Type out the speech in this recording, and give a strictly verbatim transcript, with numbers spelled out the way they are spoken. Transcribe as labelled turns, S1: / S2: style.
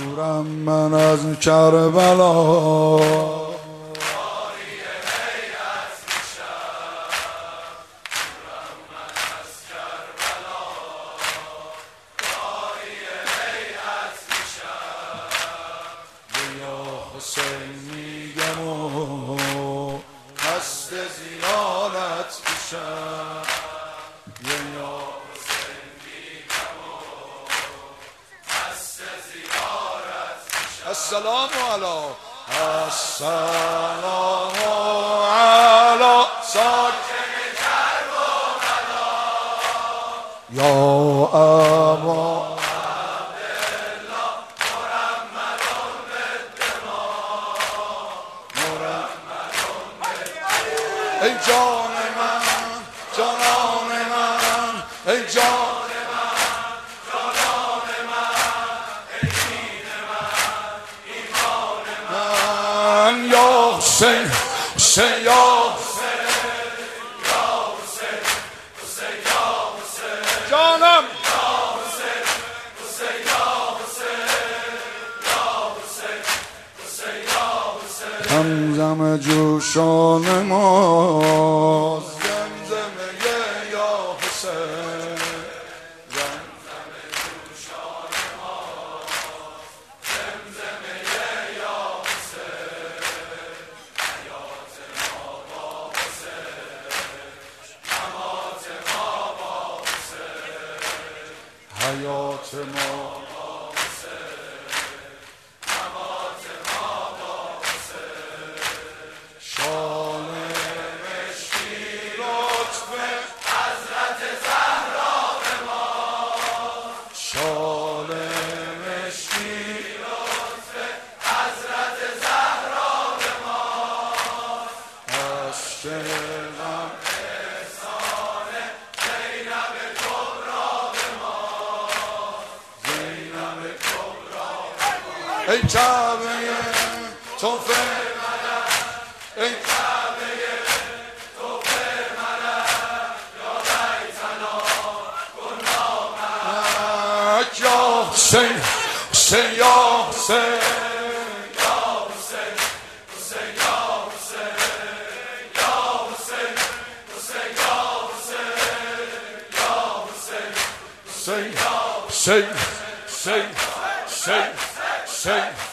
S1: دورم من از کربلا، حسین میگم و قصد زیارت پیشم، یا حسین میگم و قصد زیارت پیشم. السلام علی السلام علی ساکن کربلا یا ابا ای جان من جانان من، ای جان من جانان من، ای دین من ایمان من. یا حسین حسین یا حسین یا حسین حسین یا حسین جانم، یا حسین حسین یا حسین یا حسین حسین یا حسین. زمزم جوشان ما زمزمه یا حسین، زمزم جوشان ما زمزمه یا حسین. حیات ما با حسین، ممات ما با حسین. حیات ما با حسین، ممات ما با حسین. شال مشکی لطف حضرت زهرا به ما، شال مشکی لطف حضرت زهرا به ما. عشق غم احسان زینب کبرا به ما، زینب کبرا به ما. ای کعبه تو فرمانم، ای کعبه تو فرمانم، یا بیتنا گناهک. یا حسین حسین یا حسین یا حسین حسین یا حسین یا حسین حسین یا حسین یا حسین حسین حسین حسین حسین حسین